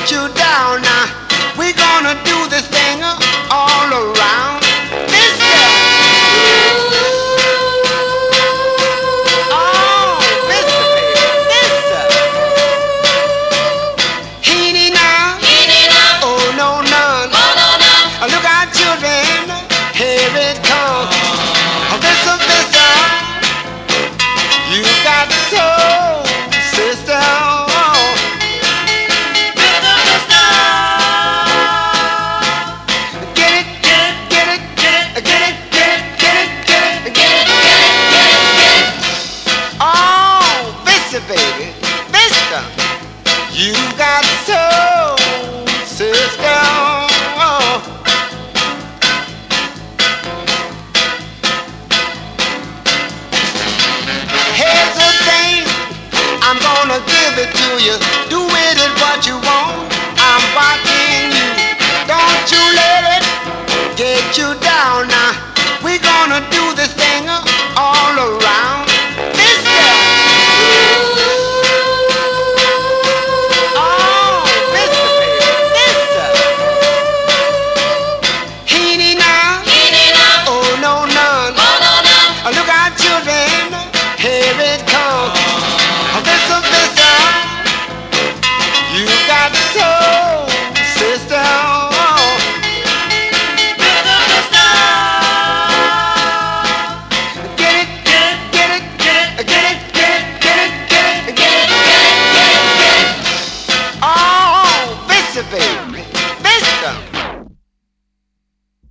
put you down now. We're gonna do this thing all around. Mister. Oh, mister, baby, mister. Heedy now. Oh, no, none. Look out, children. Here it comes. Mister, mister. You got soul, sister. Baby, mister, you got soul, sister. Oh. Here's the thing, I'm gonna give it to you.